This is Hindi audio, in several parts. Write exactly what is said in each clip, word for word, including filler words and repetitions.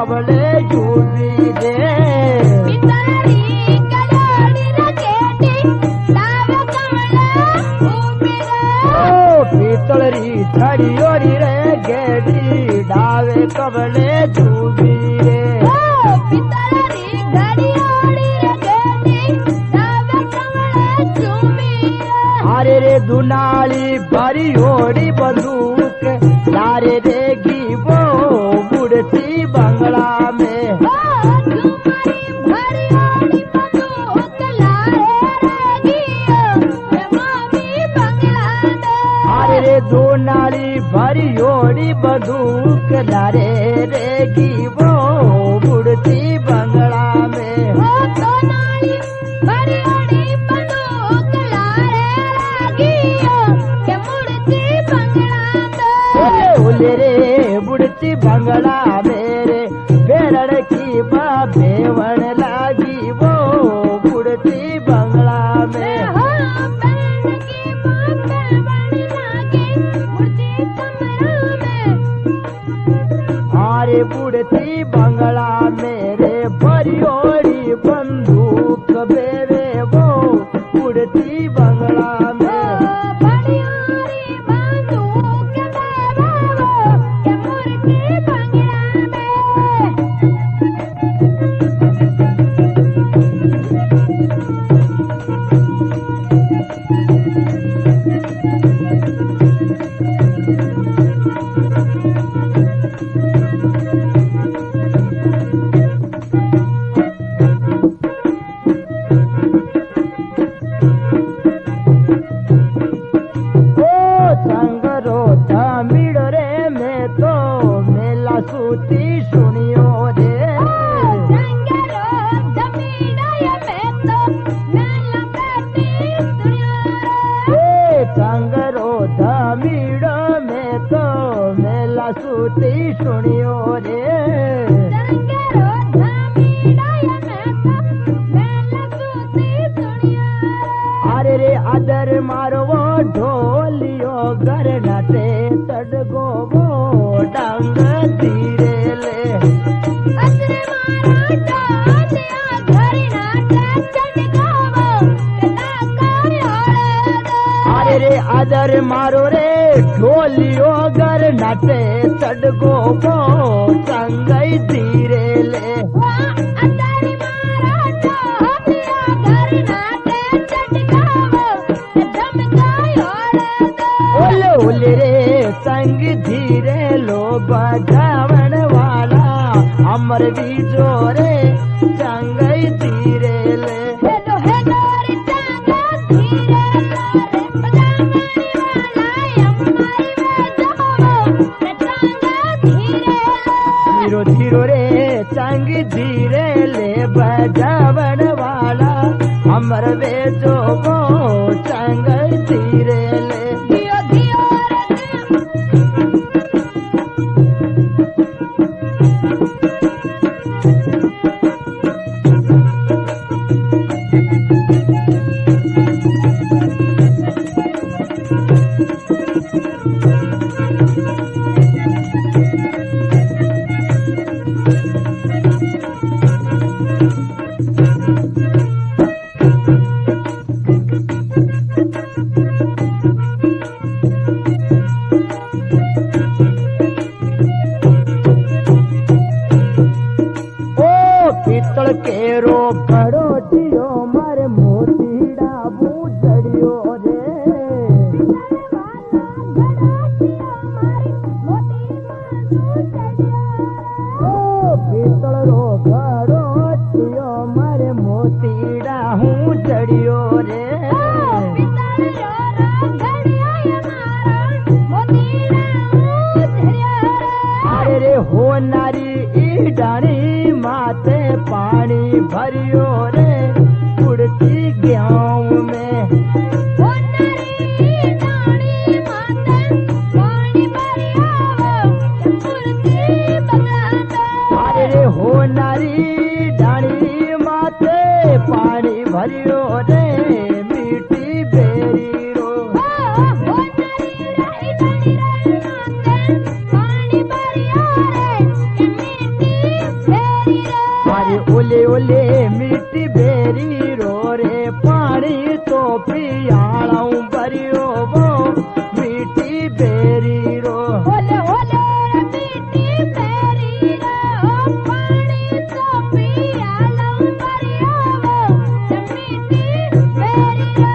कबले जूबी रे पीतलरी घड़ियोरी रे गेड़ी डावे कबले जूबी रे अरे रे दुनाली भरी ओड़ी बंदूक लारे रेगी वो बुढ़ती बंगला में अरे रे दुनाली भरी ओड़ी बंदूक लारे रेगी वो बुढ़ती बंगला में रे बुढ़ती बंगला मेरे बेरड़ की बेवण लागी वो बुढ़ती बंगला में अरे बुढ़ती बंगला मेरे बरियोड़ी बंदूक बेरे वो बुढ़ती बंगला में सूती सुनियो रे संगरो धमीड़ो में तो मेला सूती सुनियो रे अरे रे अदर मारो वो ढोलियो घर नटे तड़गो वो डांग धीरे ले अरे रे अदर मारो रे ढोलियो घर नटे तड़गो वो संगई धीरे ले ओले रे संग धीरे लो बजावन वाला अमर भी जोरे संगई धीरे ले धीरो धीरो रे संग धीरे ले बजावन वाला अमर वे जो वो संगई धीरे ले पीतल केरो भरोटियो मर मोतीड़ा बूझड़ियो रे पीतल रो भरोटियो मर मोतीड़ा हूँ जड़ियो रे अरे रे हो नारी ई डाणी माते पानी भरियो रे उड़ती गाँव में अरे रे हो नारी डाणी माते पानी भरियो रे मीठी बेरी रो पियालाऊं भरियो वो मीठी बेरी रो ओले ओले मीठी बेरी रो पानी तो पियालाऊं भरियो वो मीठी बेरी रो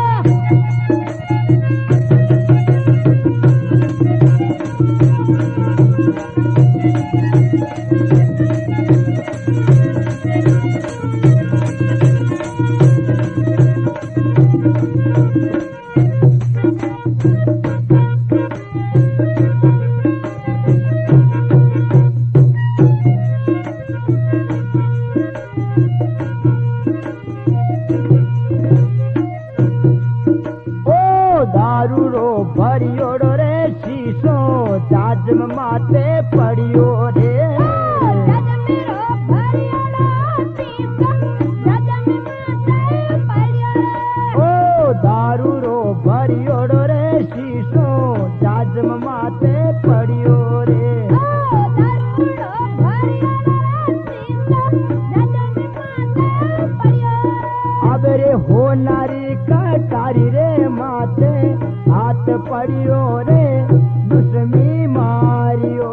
दारू रो भरियो रे शीशो जाजम माते पड़ियो रे जज मेरो भरियो शीशो जजम माते पड़ियो ओ दारू रो भरियो रे शीशो जाजम माते पड़ियो रे ओ दारू रो भरियो शीशो जजम माते पड़ियो अब रे हो नारी कटारी रे माते हाथ पड़ियो रे दुश्मी मारियो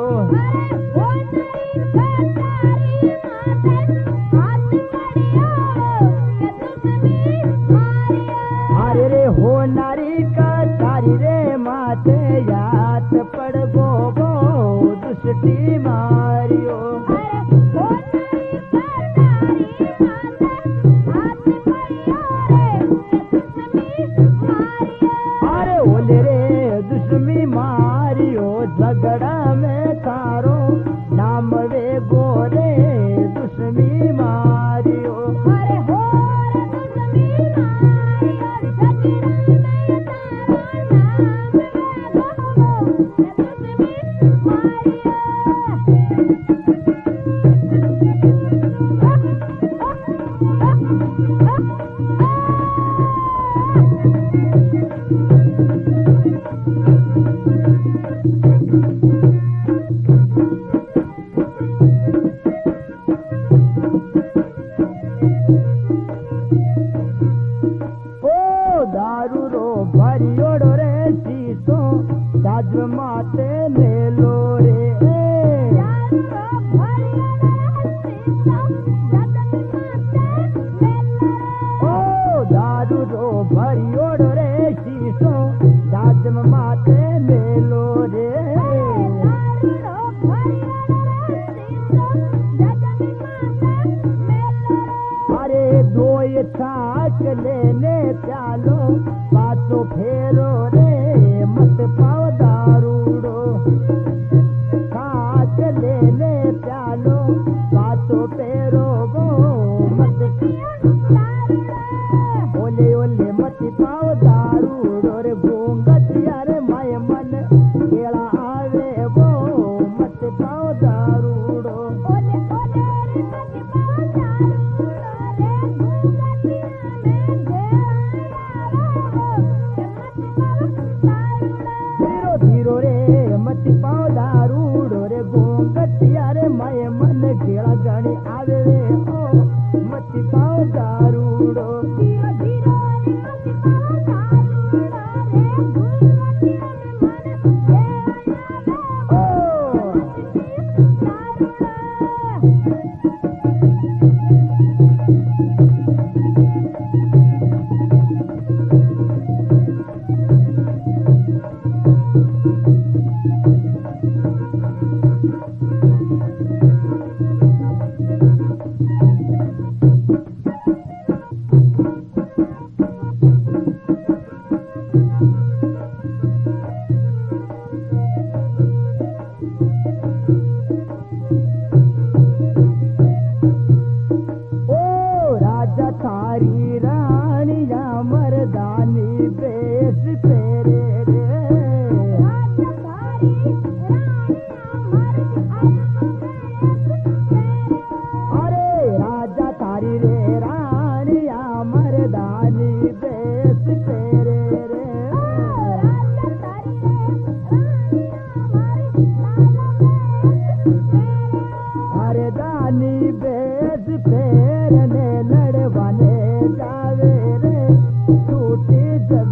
अरे रे हो नारी कटारी रे माते याद पड़ गो गो दुष्टी मारियो अरे ओले रे दुश्मी मारियो झगड़ा में तारो नाम वे गोरे दुश्मी मारियो अरे हो दुश्मी मारियो दारू रो भरियो रे शीशो जाज माते ले लो रे ओ दारू रो भरियो रे शीशो जाज माते ले लो रे अरे दो छाछ लेने प्यालो पाछो फेरो रे मत पाओ दारूड़ो छाछ लेने प्यालो पाछो फेरो वो मत ओले ओले मत पाओ दारूड़ो रे घूंगटिया रे माय मन केड़ा आवे वो मत पाओ दारूड़ो ओले ओले रे मत पाओ दारूड़ो रे धीरो रे मत पाओ दारूड़ो रे घूंगटिया रे माय मन केड़ा गणी आवे रे ओ मत पाओ दारूड़ो धीरो धीरो रे मत पाओ दारूड़ो रे घूंगटिया रे मन केड़ा थारी रानिया मर्दानी बेस तेरे रे अरे राजा थारी रे रानिया मर्दानी बेस तेरे रे अरे दानी बेस फेरने लड़वाने जावे रे टूटी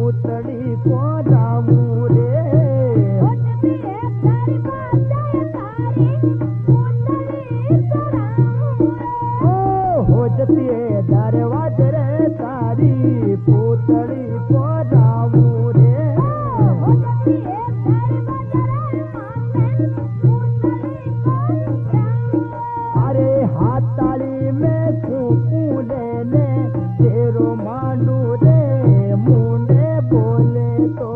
पूतली को रामू रे हो जती है दरवाज रे तारी पूतली को रामू रे अरे हाथ ताली में फूकू लेने तेरो मांडू रे मुंडे बोले तो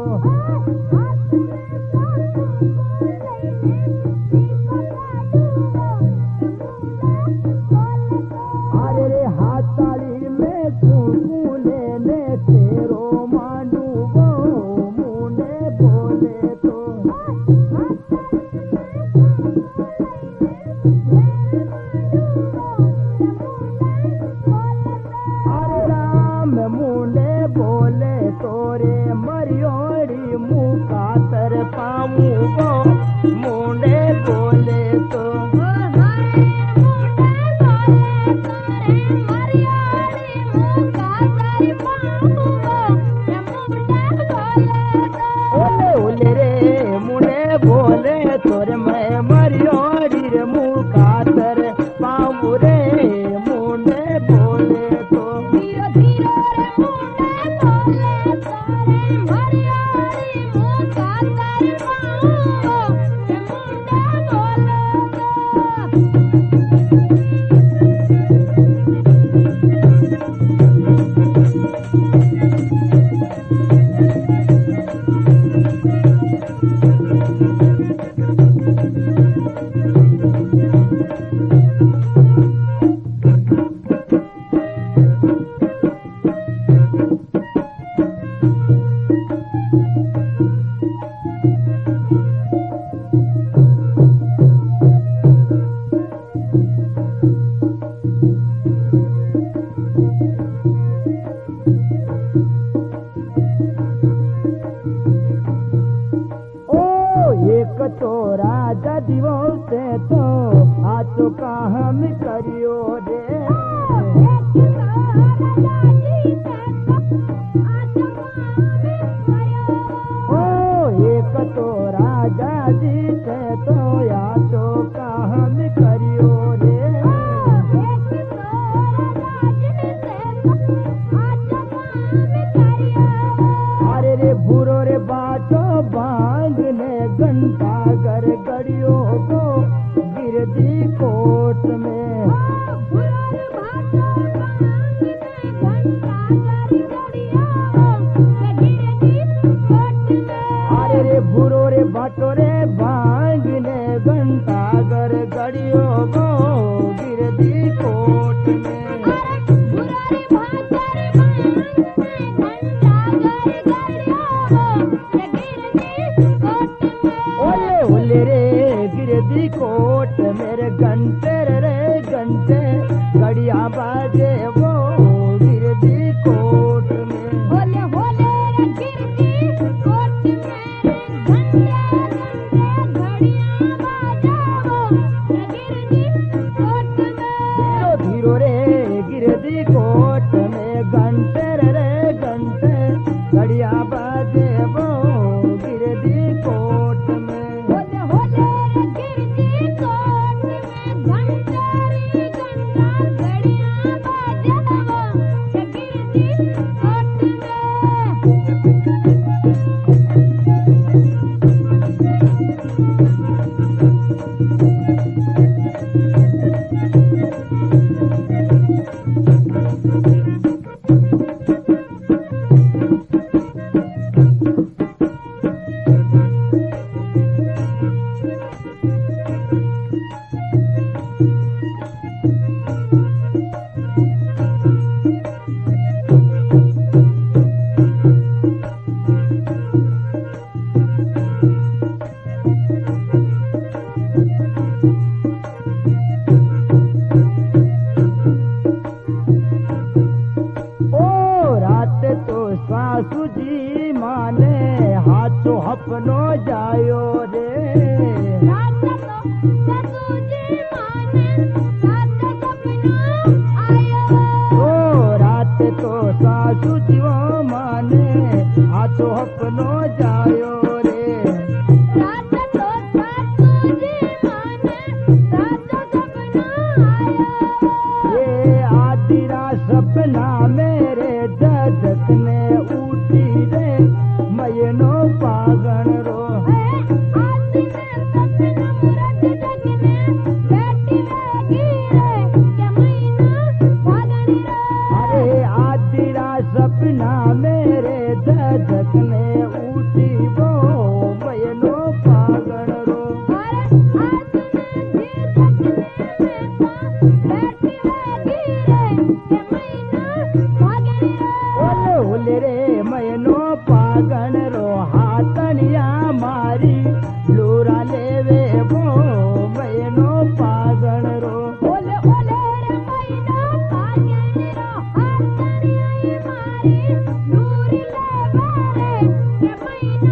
अरे रे हाथ ताली में फूकू लेने तेरो मांडू वो मुंडे बोले तो अरे राम मुंडे बोले तोरे मरियोड़ी मुकातर पामू वो मुंडे बोले तो ओले ओले रे मुंडे बोले तोरे मैं मरियोड़ी रे मुकातर पामू रे मुंडे बोले तो एक तो राजा दिवो से तो आचो का हम करियो रे ओ एक तो राजा जी से तो आचो का हम करियो रे अरे रे बुरो रे बाटो बांधने घंटा घर गड़ियो को गिरदी कोट में अरे रे बुरो रे बाटो रे बांधने घंटा घर गड़ियो को गिरदी कोट में ओले रे गिरदी कोट मेरे घंटे रे घंटे घड़िया बाजे वो गिरदी कोट में होले होले रे गिरदी कोट में घंटे घंटे घड़ियां बाजाओ गिरदी कोट में धीरो धीरो रे गिरदी कोट में घंटे रे घंटे घड़िया बाजे वो गिरदी कोट में होले होले रे गिरदी कोट में घंटे घंटा घड़ियां बाजाओ गिरदी कोट में सासू जी माने हाथों अपनो जायो रे रात को सासू जी माने हाथ अपनो आयो ओ रात तो सासू जी वो माने हाथ सोपनो जायो रे रात तो सासू जी माने रात सपना आयो ये आदिरा सपना मेरे जजकने उठी रे मयनो पागण रो आज में सपना मुरद जगने बैठी लगी रे के महीना भागनी रे अरे आदिरा सपना मेरे जजकने उठी वो मयनो पागण रो अरे आज में जी जगने में तो बैठी लगी रे के महीना भागनी रे ओले ओले रे मयनो पागण रो हाथनिया मारी लूरा लेवे वो मयनो पागण रो ओले ओले रे महीना भागनी रो हाथनी आई मारी नूरी ले बारे के महीना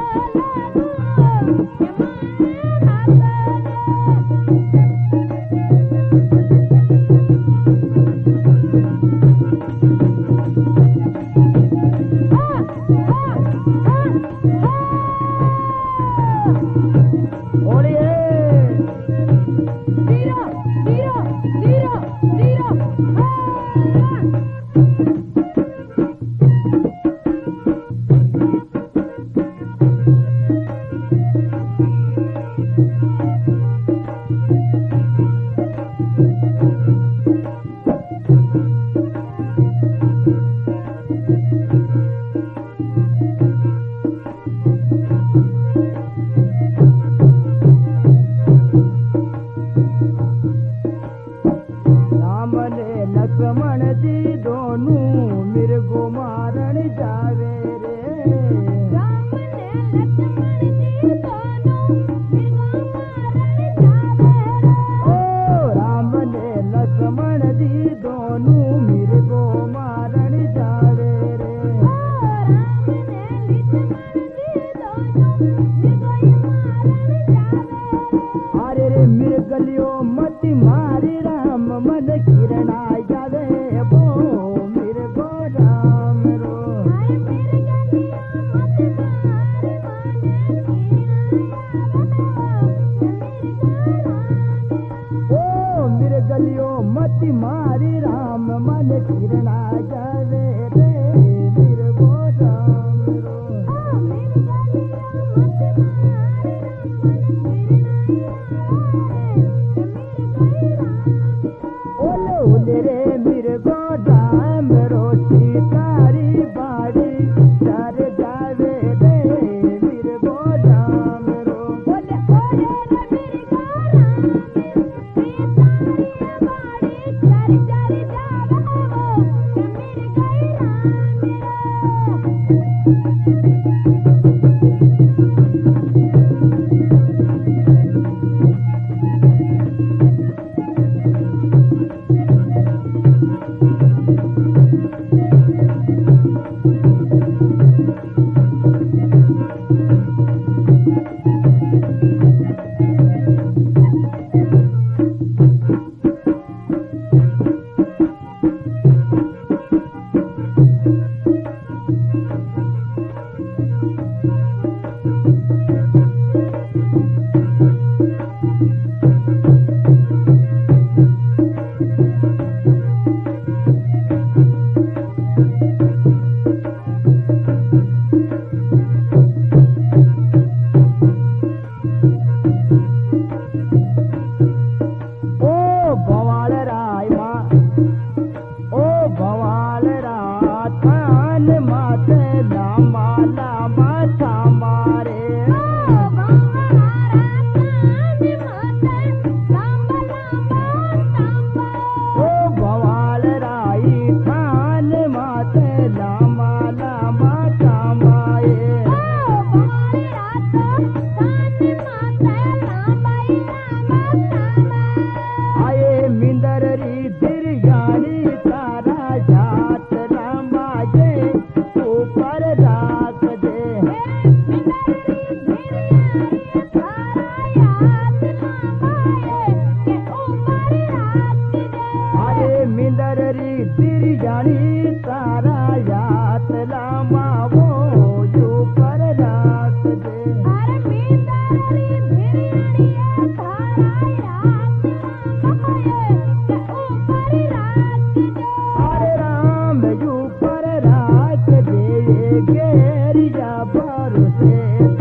गेरिया पर से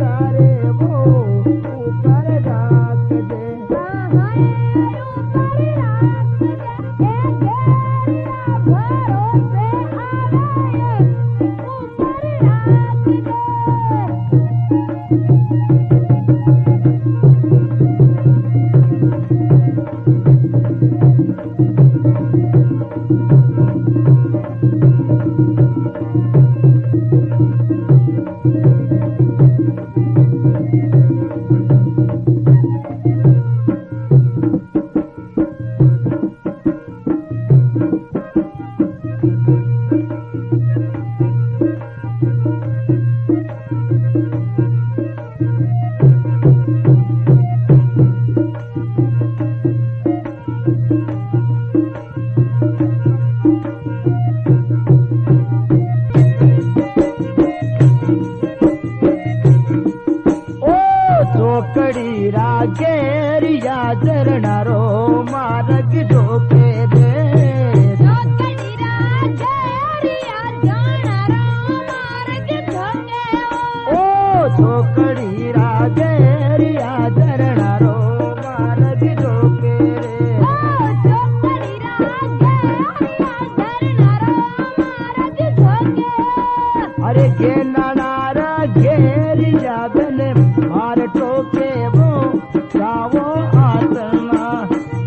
ચોકડી રાગેરિયા ઝરણારો માર્ગ ઢોકે રે ચોકડી રાગેરિયા ઝરણારો માર્ગ ઢોકે ઓ ચોકડી રાગેરિયા ઝરણારો માર્ગ ઢોકે રે ઓ ચોકડી રાગેરિયા ઝરણારો માર્ગ ઢોકે અરે ઘેનારા ઘેરિયા બને માર ટોકે વો જાવો આતના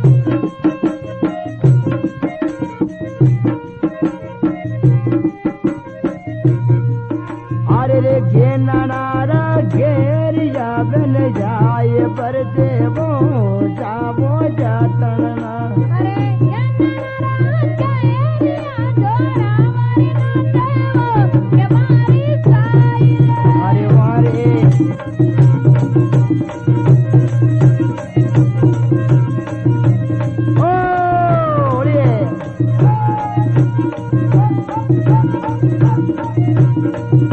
अरे रे घेनारा घेरिया बन जाए पर देवो जावो जातना અરે યનારા કેરિયા દોરાવારી ના દેવો કે મારી સાઈલા अरे वारे ओ ओले